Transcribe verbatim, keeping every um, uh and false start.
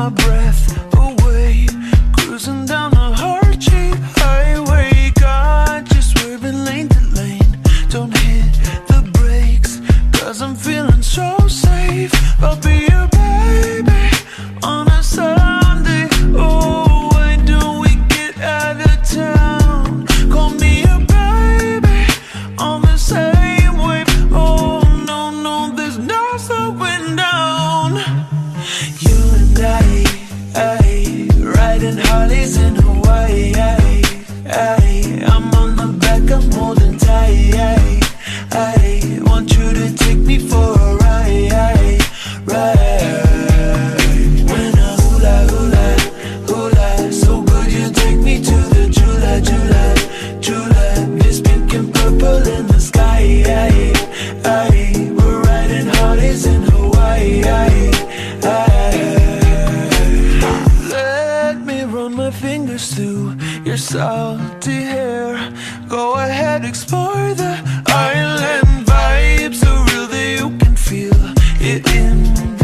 my breath away, cruising down a heart-cheap highway. Got just swerving lane to lane, don't hit the brakes, cause I'm feeling so safe. I'll be your baby on a Sunday. Oh, why don't we get out of town? Call me a baby on the same wave. Oh no, no, there's no slowing down. You and I, I riding Harleys in Hawaii. I, I, I'm on the back, I'm holding tight. I, I want you to take me for a ride, ride. When I hula hula hula, so good you take me to the Jula Jula Jula. This pink and purple in the sky. I, I, we're riding Harleys in Hawaii. I, I, let me run my fingers through your salty hair. Go ahead, explore the island vibe, so real that you can feel it in